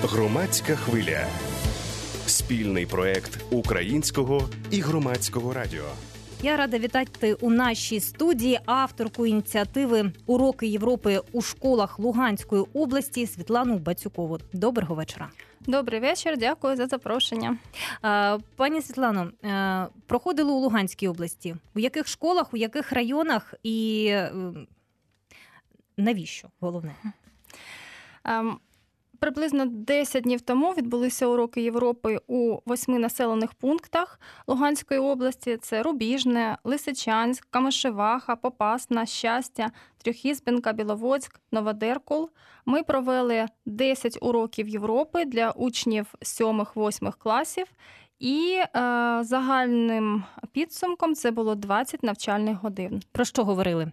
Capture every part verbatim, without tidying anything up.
Громадська хвиля. Спільний проект Українського і Громадського радіо. Я рада вітати у нашій студії авторку ініціативи «Уроки Європи у школах Луганської області» Світлану Бацюкову. Доброго вечора. Добрий вечір, дякую за запрошення. Пані Світлано, проходили у Луганській області. У яких школах, у яких районах і навіщо, головне? Um... Приблизно десять днів тому відбулися уроки Європи у восьми населених пунктах Луганської області. Це Рубіжне, Лисичанськ, Камишеваха, Попасна, Щастя, Трьохізбенка, Біловодськ, Новодеркул. Ми провели десять уроків Європи для учнів сьомих-восьмих класів. І е, загальним підсумком це було двадцять навчальних годин. Про що говорили?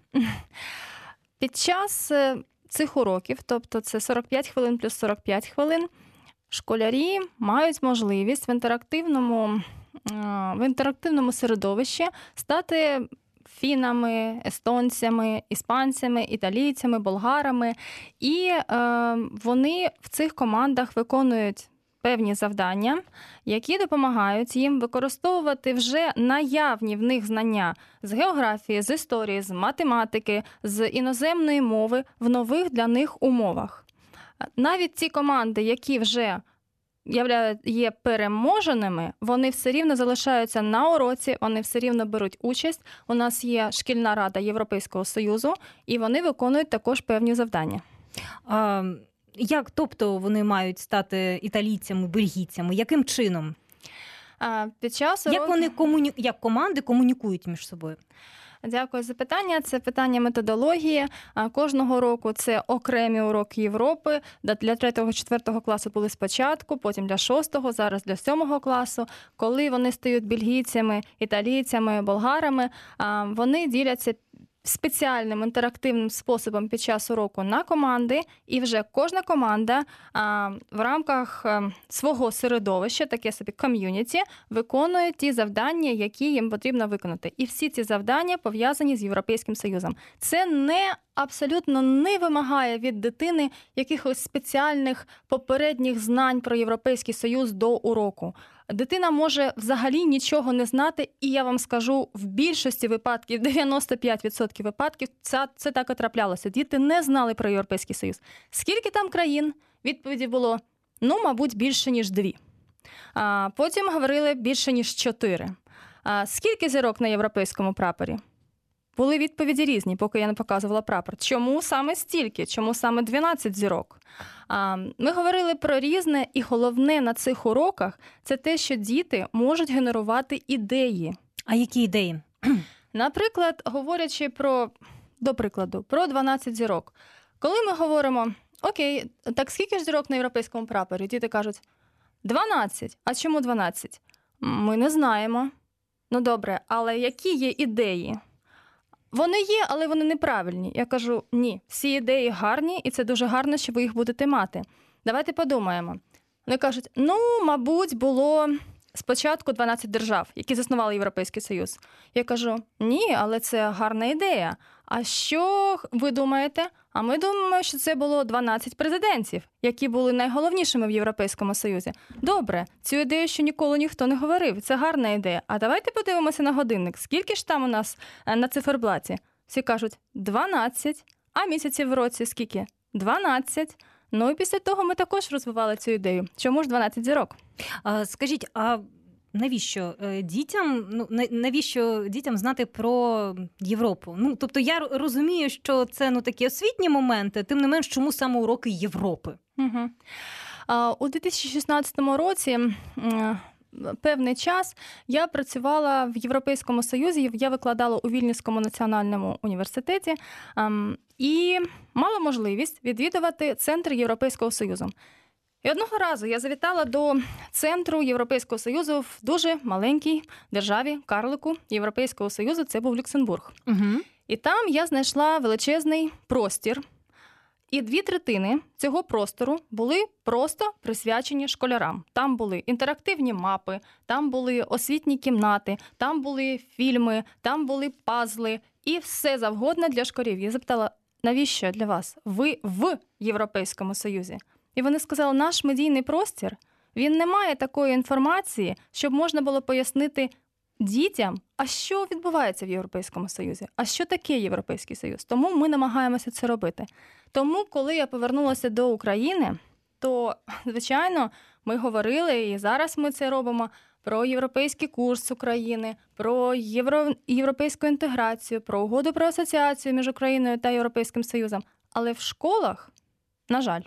Під час цих уроків, тобто це сорок п'ять хвилин плюс сорок п'ять хвилин, школярі мають можливість в інтерактивному, в інтерактивному середовищі стати фінами, естонцями, іспанцями, італійцями, болгарами. І е, вони в цих командах виконують певні завдання, які допомагають їм використовувати вже наявні в них знання з географії, з історії, з математики, з іноземної мови в нових для них умовах. Навіть ті команди, які вже є переможеними, вони все рівно залишаються на уроці, вони все рівно беруть участь. У нас є шкільна рада Європейського Союзу, і вони виконують також певні завдання. А... Як, тобто, вони мають стати італійцями, бельгійцями? Яким чином? А, під час уроків... Як вони комуні... Як команди комунікують між собою? Дякую за питання. Це питання методології. Кожного року це окремі уроки Європи. Для третього-четвертого класу були спочатку, потім для шостого, зараз для сьомого класу. Коли вони стають бельгійцями, італійцями, болгарами, вони діляться спеціальним інтерактивним способом під час уроку на команди, і вже кожна команда а, в рамках а, свого середовища, таке собі ком'юніті, виконує ті завдання, які їм потрібно виконати. І всі ці завдання пов'язані з Європейським Союзом. Це не абсолютно не вимагає від дитини якихось спеціальних попередніх знань про Європейський Союз до уроку. Дитина може взагалі нічого не знати, і я вам скажу, в більшості випадків, дев'яносто п'ять відсотків випадків, це, це так і траплялося. Діти не знали про Європейський Союз. Скільки там країн? Відповіді було, ну, мабуть, більше, ніж дві. А потім говорили більше, ніж чотири. А скільки зірок на європейському прапорі? Були відповіді різні, поки я не показувала прапор. Чому саме стільки? Чому саме дванадцять зірок? Ми говорили про різне, і головне на цих уроках – це те, що діти можуть генерувати ідеї. А які ідеї? Наприклад, говорячи про, до прикладу, про дванадцять зірок. Коли ми говоримо, окей, так скільки ж зірок на європейському прапорі? Діти кажуть, дванадцять. А чому дванадцять? Ми не знаємо. Ну добре, але які є ідеї? Вони є, але вони неправильні. Я кажу, ні, всі ідеї гарні, і це дуже гарно, що ви їх будете мати. Давайте подумаємо. Вони кажуть, ну, мабуть, було спочатку дванадцять держав, які заснували Європейський Союз. Я кажу, ні, але це гарна ідея. А що ви думаєте? А ми думаємо, що це було дванадцять президентів, які були найголовнішими в Європейському Союзі. Добре, цю ідею ще ніколи ніхто не говорив. Це гарна ідея. А давайте подивимося на годинник. Скільки ж там у нас на циферблаті? Всі кажуть, дванадцять. А місяців в році скільки? дванадцять. Ну і після того ми також розвивали цю ідею. Чому ж дванадцять зірок? А, скажіть, а навіщо дітям, ну, навіщо дітям знати про Європу? Ну, тобто я розумію, що це, ну, такі освітні моменти, тим не менш, чому саме уроки Європи? Угу. А, у дві тисячі шістнадцятому році певний час я працювала в Європейському Союзі, я викладала у Вільнюському національному університеті і мала можливість відвідувати Центр Європейського Союзу. І одного разу я завітала до Центру Європейського Союзу в дуже маленькій державі, карлику Європейського Союзу, це був Люксембург. Угу. І там я знайшла величезний простір, і дві третини цього простору були просто присвячені школярам. Там були інтерактивні мапи, там були освітні кімнати, там були фільми, там були пазли і все завгодно для школярів. Я запитала, навіщо для вас? Ви в Європейському Союзі. І І вони сказали, наш медійний простір, він не має такої інформації, щоб можна було пояснити дітям, а що відбувається в Європейському Союзі, а що таке Європейський Союз. Тому ми намагаємося це робити. Тому, коли я повернулася до України, то, звичайно, ми говорили, і зараз ми це робимо, про європейський курс України, про євро... європейську інтеграцію, про угоду про асоціацію між Україною та Європейським Союзом. Але в школах, на жаль,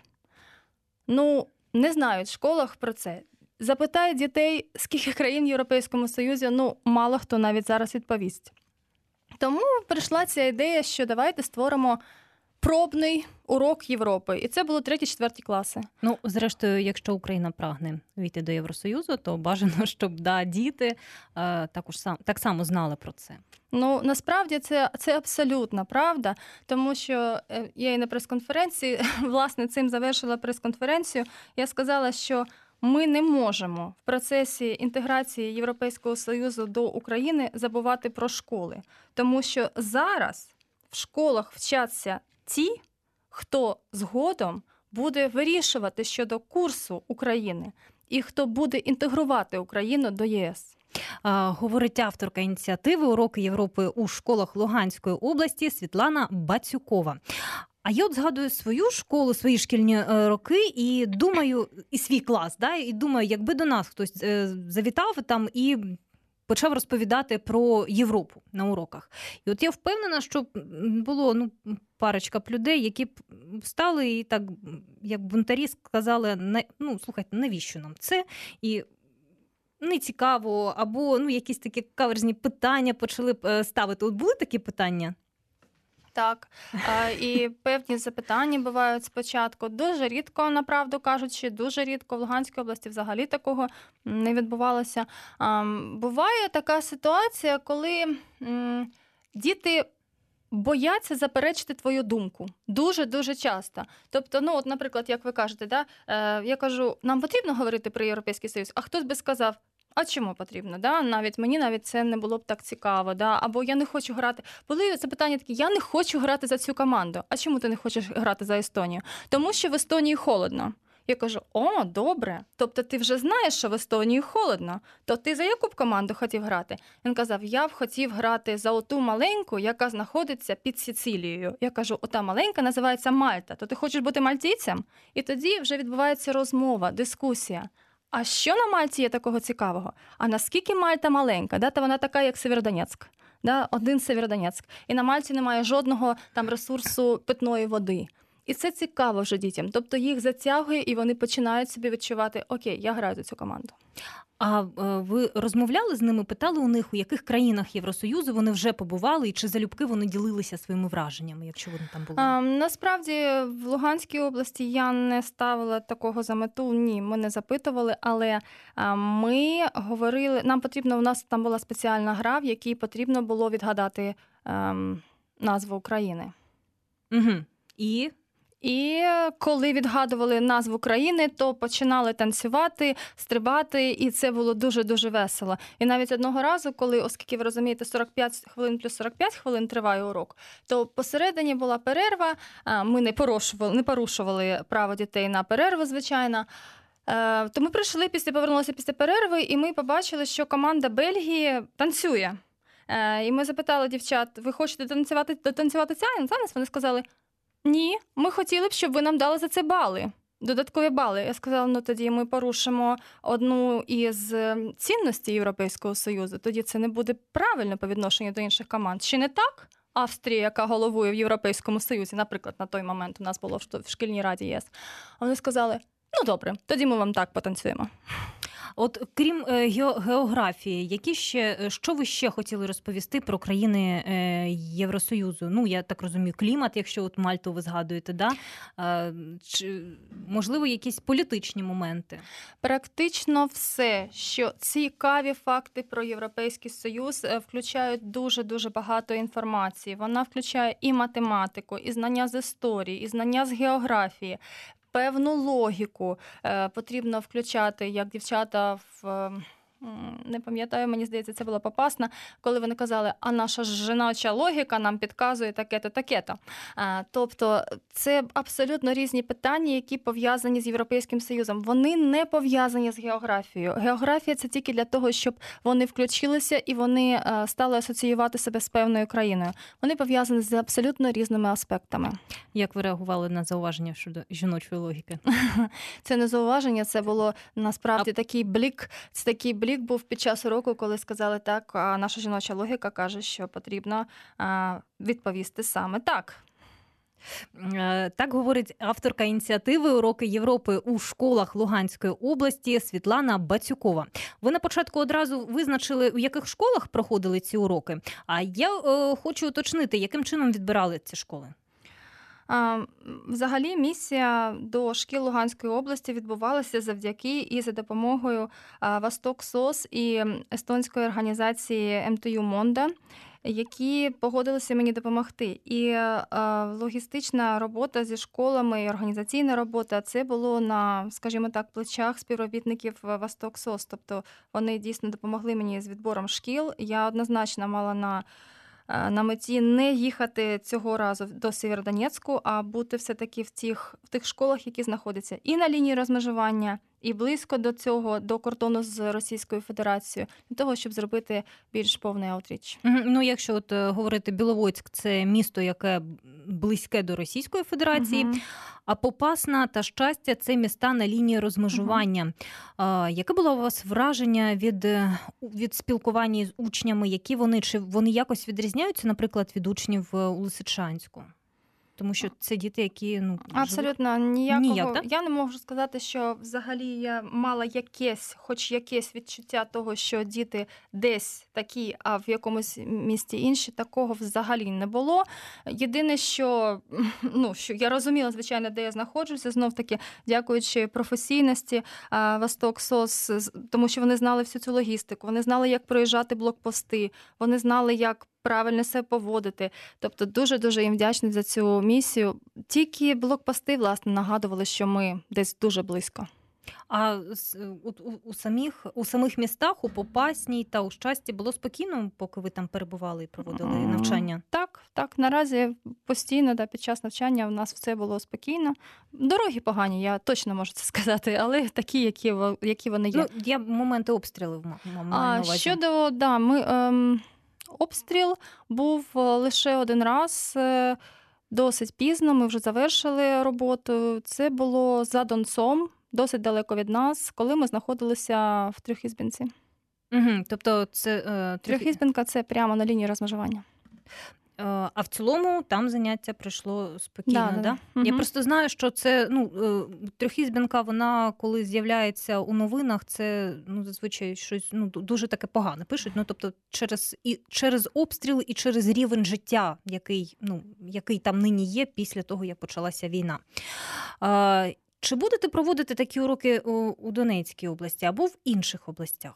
ну, не знають в школах про це. Запитають дітей, скільки країн в Європейському Союзі, ну, мало хто навіть зараз відповість. Тому прийшла ця ідея, що давайте створимо пробний урок Європи. І це було треті-четверті класи. Ну, зрештою, якщо Україна прагне війти до Євросоюзу, то бажано, щоб да, діти е, також сам, так само знали про це. Ну, насправді, це, це абсолютна правда, тому що я і на прес-конференції, власне, цим завершила прес-конференцію, я сказала, що ми не можемо в процесі інтеграції Європейського Союзу до України забувати про школи, тому що зараз в школах вчаться ті, хто згодом буде вирішувати щодо курсу України і хто буде інтегрувати Україну до ЄС. А, говорить авторка ініціативи «Уроки Європи у школах Луганської області» Світлана Бацюкова. А я от згадую свою школу, свої шкільні роки і думаю, і свій клас, да, і думаю, якби до нас хтось завітав там і почав розповідати про Європу на уроках. І от я впевнена, що було ну, парочка б людей, які б встали і так, як бунтарі, сказали, ну, слухайте, навіщо нам це? І не цікаво, або ну, якісь такі каверзні питання почали б ставити. От були такі питання? Так, і певні запитання бувають спочатку. Дуже рідко, направду кажучи, дуже рідко в Луганській області взагалі такого не відбувалося. Буває така ситуація, коли діти бояться заперечити твою думку. Дуже-дуже часто. Тобто, ну, от, наприклад, як ви кажете, да, я кажу, нам потрібно говорити про Європейський Союз, а хтось би сказав, а чому потрібно? Да? Навіть мені навіть це не було б так цікаво. Да? Або я не хочу грати. Були запитання такі, я не хочу грати за цю команду. А чому ти не хочеш грати за Естонію? Тому що в Естонії холодно. Я кажу, о, добре. Тобто ти вже знаєш, що в Естонії холодно. То ти за яку б команду хотів грати? Він казав, я б хотів грати за оту маленьку, яка знаходиться під Сицилією. Я кажу, ота маленька називається Мальта. То ти хочеш бути мальтійцем? І тоді вже відбувається розмова, дискусія. А що на Мальті є такого цікавого? А наскільки Мальта маленька? Да? Та вона така, як Сєвєродонецьк. Да? Один Сєвєродонецьк. І на Мальті немає жодного там ресурсу питної води. І це цікаво вже дітям. Тобто їх затягує, і вони починають собі відчувати, окей, я граю за цю команду. А ви розмовляли з ними, питали у них, у яких країнах Євросоюзу вони вже побували, і чи залюбки вони ділилися своїми враженнями, якщо вони там були? А, насправді, в Луганській області я не ставила такого за мету, ні, ми не запитували, але а, ми говорили, нам потрібно, у нас там була спеціальна гра, в якій потрібно було відгадати а, назву України. Угу. І... І коли відгадували назву країни, то починали танцювати, стрибати, і це було дуже-дуже весело. І навіть одного разу, коли, оскільки ви розумієте, сорок п'ять хвилин плюс сорок п'ять хвилин триває урок, то посередині була перерва, ми не порушували, не порушували право дітей на перерву, звичайно. То ми прийшли, після повернулися після перерви, і ми побачили, що команда Бельгії танцює. І ми запитали дівчат, ви хочете танцювати, танцювати танець? Вони сказали, ні, ми хотіли б, щоб ви нам дали за це бали, додаткові бали. Я сказала, ну тоді ми порушимо одну із цінностей Європейського Союзу, тоді це не буде правильно по відношенню до інших команд. Чи не так? Австрія, яка головує в Європейському Союзі, наприклад, на той момент у нас було в шкільній раді ЄС. Вони сказали, ну добре, тоді ми вам так потанцюємо. От крім географії, які ще, що ви ще хотіли розповісти про країни Євросоюзу? Ну, я так розумію, клімат, якщо от Мальту ви згадуєте, да? Чи, можливо, якісь політичні моменти? Практично все, що цікаві факти про Європейський Союз включають дуже-дуже багато інформації. Вона включає і математику, і знання з історії, і знання з географії. Певну логіку е, потрібно включати, як дівчата в, не пам'ятаю, мені здається, це було Попасна, коли вони казали, а наша ж жіноча логіка нам підказує таке-то, таке-то. Тобто це абсолютно різні питання, які пов'язані з Європейським Союзом. Вони не пов'язані з географією. Географія – це тільки для того, щоб вони включилися і вони стали асоціювати себе з певною країною. Вони пов'язані з абсолютно різними аспектами. Як ви реагували на зауваження щодо жіночої логіки? Це не зауваження, це було насправді а... такий блік. Це такий блік був під час уроку, коли сказали так, а наша жіноча логіка каже, що потрібно відповісти саме так. Так говорить авторка ініціативи «Уроки Європи у школах Луганської області» Світлана Бацюкова. Ви на початку одразу визначили, у яких школах проходили ці уроки. А я е, хочу уточнити, яким чином відбирали ці школи? Взагалі місія до шкіл Луганської області відбувалася завдяки і за допомогою Восток СОС і естонської організації ем те ю Монда, які погодилися мені допомогти. І логістична робота зі школами і організаційна робота – це було на, скажімо так, плечах співробітників Восток СОС. Тобто вони дійсно допомогли мені з відбором шкіл. Я однозначно мала на на меті не їхати цього разу до Сєвєродонецьку, а бути все-таки в тих, в тих школах, які знаходяться і на лінії розмежування, і близько до цього, до кордону з Російською Федерацією, для того, щоб зробити більш повний аутріч. Ну, якщо от говорити, Біловодськ – це місто, яке близьке до Російської Федерації, угу. а Попасна та Щастя – це міста на лінії розмежування. Угу. А, яке було у вас враження від, від спілкування з учнями? Які вони, чи вони якось відрізняються, наприклад, від учнів у Лисичанську? Тому що це діти, які... ну Абсолютно ніякого. Ніяк, так? Я не можу сказати, що взагалі я мала якесь, хоч якесь відчуття того, що діти десь такі, а в якомусь місті інші. Такого взагалі не було. Єдине, що, ну, що я розуміла, звичайно, де я знаходжуся, знов-таки, дякуючи професійності Восток СОС, тому що вони знали всю цю логістику, вони знали, як проїжджати блокпости, вони знали, як правильно себе поводити. Тобто дуже-дуже їм вдячні за цю місію. Тільки блокпости, власне, нагадували, що ми десь дуже близько. А у, у, у, самих, у самих містах, у Попасній та у Щасті було спокійно, поки ви там перебували і проводили mm. навчання? Так, так. Наразі постійно, да, під час навчання у нас все було спокійно. Дороги погані, я точно можу це сказати, але такі, які, які вони є. Ну, я моменти обстрілів маю на увазі. Щодо, да, ми... Ем... Обстріл був лише один раз, досить пізно, ми вже завершили роботу. Це було за Донцом, досить далеко від нас, коли ми знаходилися в Трьохізбинці. Угу, тобто це... Е, Трьохізбинка – це прямо на лінії розмежування. А в цілому там заняття пройшло спокійно, да? да? Угу. Я просто знаю, що це, ну, Трьохізбинка, вона коли з'являється у новинах, це, ну, зазвичай щось, ну, дуже таке погане пишуть, ну, тобто через і через обстріл і через рівень життя, який, ну, який там нині є після того, як почалася війна. А, чи будете проводити такі уроки у, у Донецькій області або в інших областях?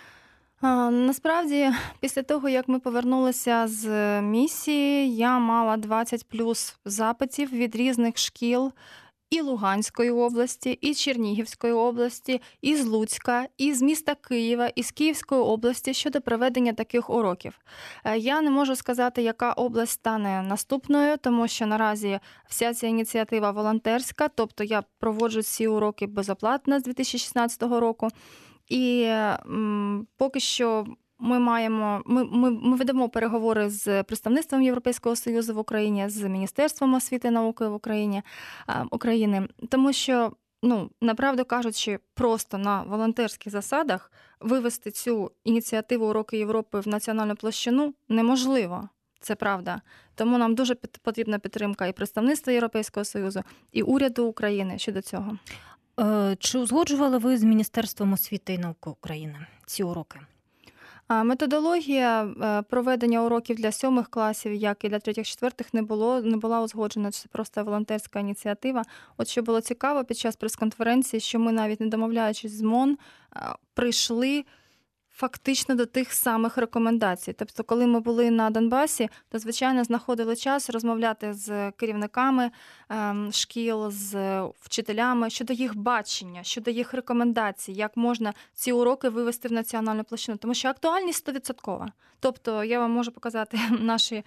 Насправді, після того, як ми повернулися з місії, я мала двадцять плюс запитів від різних шкіл і Луганської області, і Чернігівської області, і з Луцька, і з міста Києва, і з Київської області щодо проведення таких уроків. Я не можу сказати, яка область стане наступною, тому що наразі вся ця ініціатива волонтерська, тобто я проводжу ці уроки безоплатно з дві тисячі шістнадцятого року. І м, поки що ми маємо, ми, ми, ми ведемо переговори з представництвом Європейського Союзу в Україні, з Міністерством освіти і науки в Україні, а, України, тому що, ну, направду кажучи, просто на волонтерських засадах вивести цю ініціативу «Уроки Європи» в національну площину неможливо. Це правда. Тому нам дуже потрібна підтримка і представництва Європейського Союзу, і уряду України щодо цього. Чи узгоджували ви з Міністерством освіти і науки України ці уроки? Методологія проведення уроків для сьомих класів, як і для третіх-четвертих, не було, не була узгоджена. Це просто волонтерська ініціатива. От що було цікаво під час прес-конференції, що ми навіть не домовляючись з МОН, прийшли фактично до тих самих рекомендацій. Тобто, коли ми були на Донбасі, то, звичайно, знаходили час розмовляти з керівниками ем, шкіл, з вчителями щодо їх бачення, щодо їх рекомендацій, як можна ці уроки вивести в національну площину. Тому що актуальність сто відсотків. Тобто, я вам можу показати наші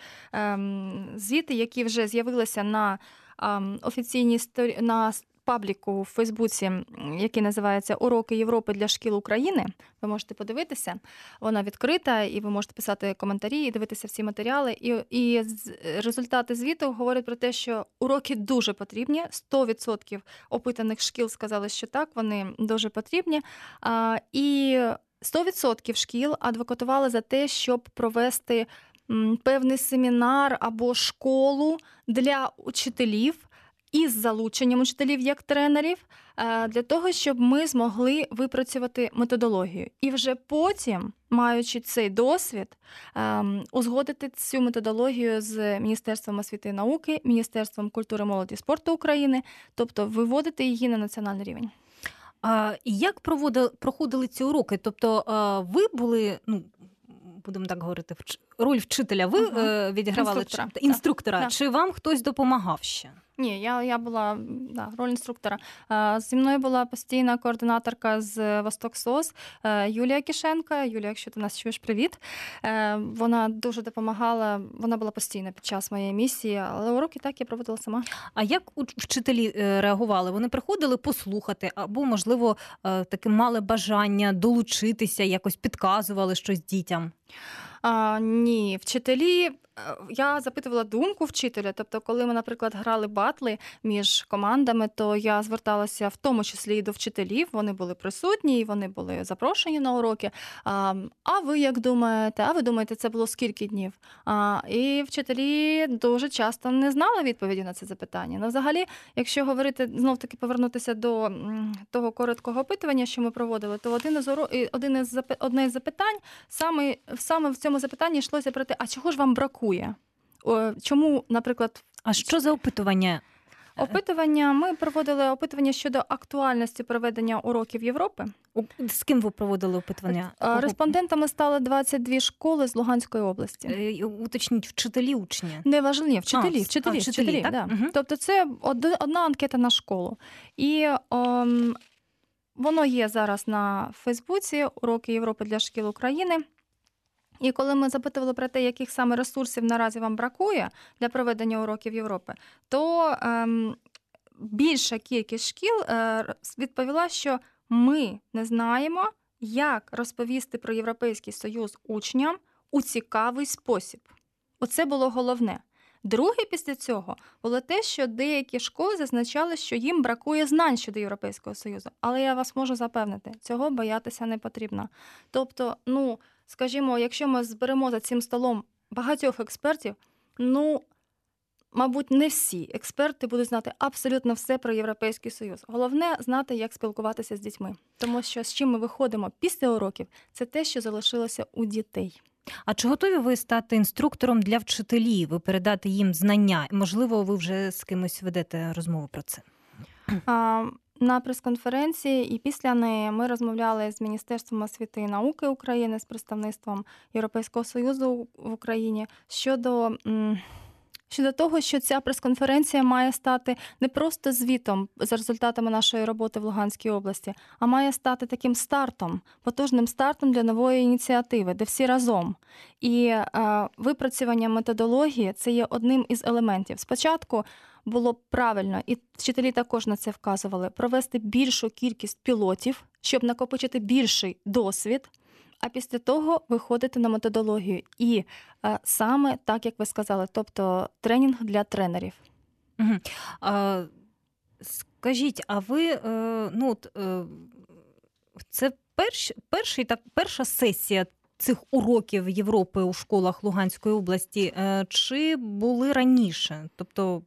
ем, звіти, які вже з'явилися на ем, офіційній сторі... на пабліку в Фейсбуці, який називається «Уроки Європи для шкіл України». Ви можете подивитися. Вона відкрита, і ви можете писати коментарі і дивитися всі матеріали. І, і результати звіту говорять про те, що уроки дуже потрібні. сто відсотків опитаних шкіл сказали, що так, вони дуже потрібні. А, і сто відсотків шкіл адвокатували за те, щоб провести м, певний семінар або школу для учителів, із залученням учителів як тренерів, для того, щоб ми змогли випрацювати методологію. І вже потім, маючи цей досвід, узгодити цю методологію з Міністерством освіти і науки, Міністерством культури, молоді і спорту України, тобто виводити її на національний рівень. А як проводили, проходили ці уроки? Тобто ви були, ну, будемо так говорити, роль вчителя ви uh-huh. відігравали? Інструктора. Чи, інструктора. Так. Чи вам хтось допомагав ще? Ні, я, я була, да, роль інструктора. Зі мною була постійна координаторка з Восток СОС Юлія Кишенко. Юлія, якщо ти нас чуєш, привіт. Вона дуже допомагала, вона була постійна під час моєї місії, але уроки так я проводила сама. А як вчителі реагували? Вони приходили послухати або, можливо, таке мали бажання долучитися, якось підказували щось дітям? А, ні, вчителі, я запитувала думку вчителя, тобто коли ми, наприклад, грали батли між командами, то я зверталася в тому числі і до вчителів, вони були присутні, і вони були запрошені на уроки. А, а ви як думаєте? А ви думаєте, це було скільки днів? А, і вчителі дуже часто не знали відповіді на це запитання. Ну, взагалі, якщо говорити, знов-таки повернутися до того короткого опитування, що ми проводили, то один із, один із, одне із запитань, саме, саме в цьому запитанні йшлося про те, а чого ж вам бракує? Чому, наприклад... А що за опитування? Опитування, ми проводили опитування щодо актуальності проведення уроків Європи. З ким ви проводили опитування? Респондентами стали двадцять дві школи з Луганської області. Уточніть, вчителі, учні? Не важливо, вчителі, а, вчителі, а, вчителі, вчителі, так? да. Угу. Тобто це одна анкета на школу. І ом, воно є зараз на Фейсбуці «Уроки Європи для шкіл України». І коли ми запитували про те, яких саме ресурсів наразі вам бракує для проведення уроків Європи, то ем, більша кількість шкіл е, відповіла, що ми не знаємо, як розповісти про Європейський Союз учням у цікавий спосіб. Оце було головне. Друге після цього було те, що деякі школи зазначали, що їм бракує знань щодо Європейського Союзу. Але я вас можу запевнити, цього боятися не потрібно. Тобто, ну, скажімо, якщо ми зберемо за цим столом багатьох експертів, ну, мабуть, не всі експерти будуть знати абсолютно все про Європейський Союз. Головне – знати, як спілкуватися з дітьми. Тому що з чим ми виходимо після уроків – це те, що залишилося у дітей. А чи готові ви стати інструктором для вчителів, ви передати їм знання? Можливо, ви вже з кимось ведете розмову про це? А, на прес-конференції і після неї ми розмовляли з Міністерством освіти і науки України, з представництвом Європейського Союзу в Україні щодо... Щодо того, що ця прес-конференція має стати не просто звітом за результатами нашої роботи в Луганській області, а має стати таким стартом, потужним стартом для нової ініціативи, де всі разом. І е, випрацювання методології – це є одним із елементів. Спочатку було б правильно, і вчителі також на це вказували, провести більшу кількість пілотів, щоб накопичити більший досвід, а після того виходити на методологію. І е, саме так, як ви сказали, тобто тренінг для тренерів. Угу. А, скажіть, а ви, е, ну, от, е, це перш, перший, так, перша сесія цих уроків Європи у школах Луганської області, е, чи були раніше? Тобто...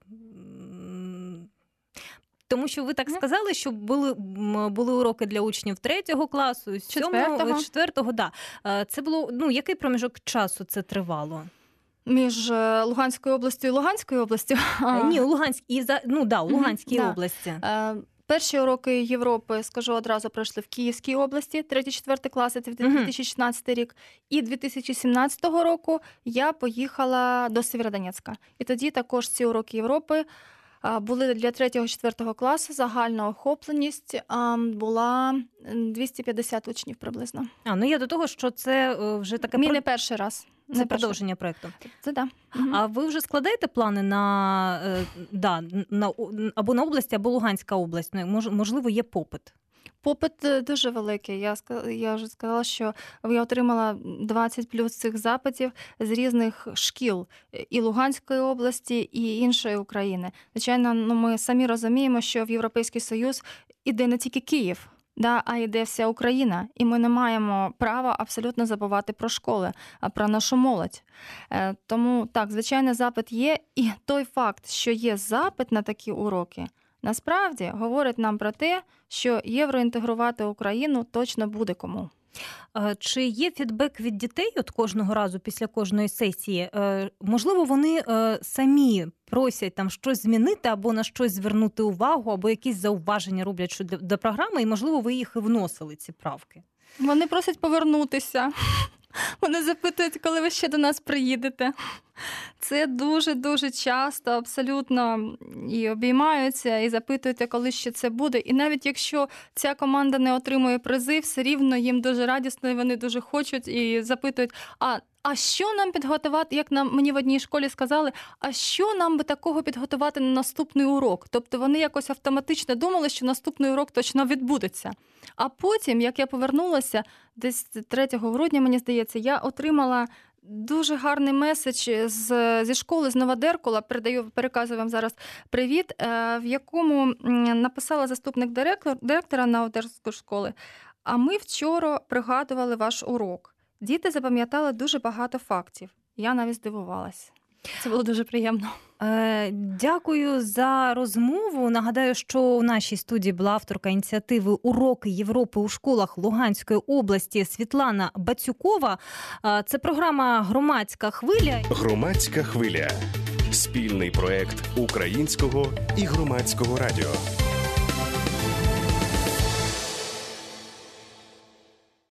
Тому що ви так сказали, що були, були уроки для учнів третього класу, сьомого, четвертого. Да. Це було, ну, який проміжок часу це тривало? Між Луганською областю і Луганською областю? Ні, у Луганській, ну, да, у Луганській да. області. Перші уроки Європи, скажу одразу, пройшли в Київській області, третій-четвертий класи, це дві тисячі шістнадцятий рік. І дві тисячі сімнадцятого року я поїхала до Сєвєродонецька. І тоді також ці уроки Європи були для третього-четвертого класу. Загальна охопленість була двісті п'ятдесят учнів приблизно. А, ну я до того, що це вже таке... Мій не перший раз. Це не продовження проєкту. Це да. А ви вже складаєте плани на, да, на або на область, або Луганська область? Можливо, є попит? Попит дуже великий. Я, я вже сказала, що я отримала двадцять плюс цих запитів з різних шкіл і Луганської області, і іншої України. Звичайно, ну, ми самі розуміємо, що в Європейський Союз іде не тільки Київ, да, а йде вся Україна, і ми не маємо права абсолютно забувати про школи, а про нашу молодь. Тому, так, звичайно, запит є, і той факт, що є запит на такі уроки, насправді говорить нам про те, що євроінтегрувати Україну точно буде кому. Чи є фідбек від дітей от кожного разу після кожної сесії? Можливо, вони самі просять там щось змінити або на щось звернути увагу, або якісь зауваження роблять щодо до програми, і, можливо, ви їх і вносили, ці правки? Вони просять повернутися. Вони запитують, коли ви ще до нас приїдете. Це дуже-дуже часто, абсолютно, і обіймаються, і запитують, коли ще це буде. І навіть якщо ця команда не отримує призи, все рівно їм дуже радісно, і вони дуже хочуть, і запитують, а А що нам підготувати, як нам мені в одній школі сказали, а що нам би такого підготувати на наступний урок? Тобто вони якось автоматично думали, що наступний урок точно відбудеться. А потім, як я повернулася, десь третього грудня, мені здається, я отримала дуже гарний меседж з, зі школи, з Новодеркула, передаю, переказую вам зараз привіт, в якому написала заступник директор, директора Новодерської школи, а ми вчора пригадували ваш урок. Діти запам'ятали дуже багато фактів. Я навіть здивувалась. Це було дуже приємно. Дякую за розмову. Нагадаю, що у нашій студії була авторка ініціативи «Уроки Європи у школах Луганської області» Світлана Бацюкова. Це програма «Громадська хвиля». «Громадська хвиля» – спільний проєкт Українського і Громадського радіо.